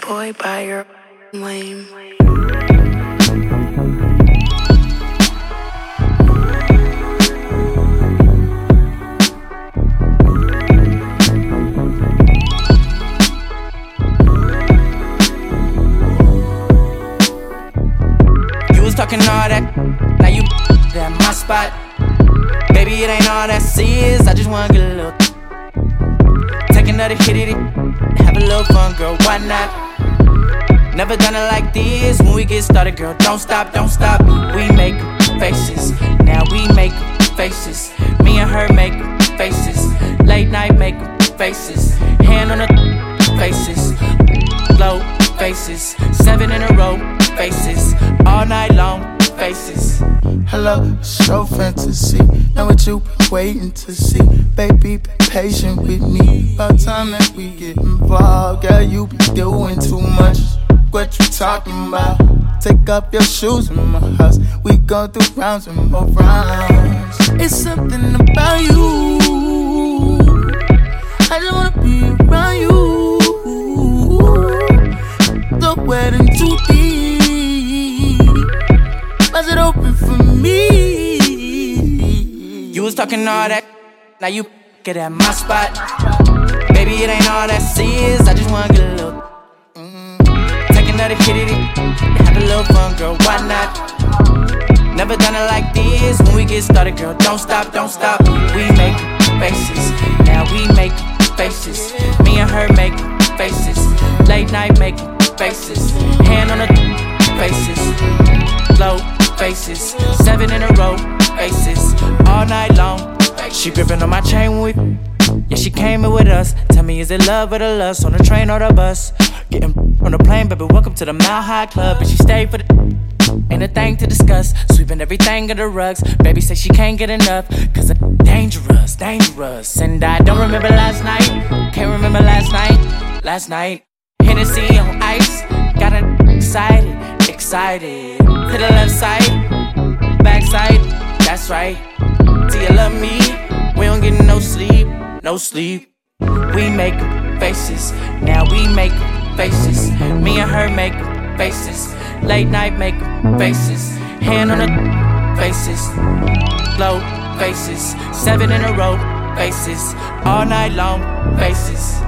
boy by your lame. You was talking all that, now you at my spot. Baby, it ain't all that serious, I just wanna get a little. Take another hit at it, have a little fun, girl, why not? Never done it like this, when we get started, girl, don't stop, don't stop. We make faces, now we make faces. Me and her make faces, late night make faces. Hand on the faces, low faces. 7 in a row, faces, all night long, faces. Hello, show fantasy. Know what you been waiting to see. Baby, be patient with me. About time that we get involved. Girl, you be doing too much. What you talking about? Take off your shoes in my house. We go through rounds and more rounds. It's something about you. I just wanna be around you. The wedding too deep. Was it open for me? You was talking all that, now you get at my spot. Baby, it ain't all that serious, I just wanna get a little. Take another hit at it, have a little fun, girl, why not? Never done it like this, when we get started, girl, don't stop, don't stop. We make faces, now we make faces. Me and her make faces, late night make faces. Hand on the faces, low faces. 7 in a row, faces, all night long. She gripping on my chain with, yeah, she came in with us. Tell me, is it love or the lust? On the train or the bus? Getting on the plane, baby, welcome to the Mile High Club. And she stayed for the, ain't a thing to discuss. Sweeping everything under the rugs. Baby say she can't get enough, cause it's dangerous, dangerous. And I don't remember last night, can't remember last night. Hennessy on ice, got her excited, excited. To the left side, backside, that's right. Do you love me? We don't get no sleep, no sleep. We make faces, now we make faces. Me and her make faces, late night make faces. Hand on the faces, low faces. 7 in a row, faces, all night long, faces.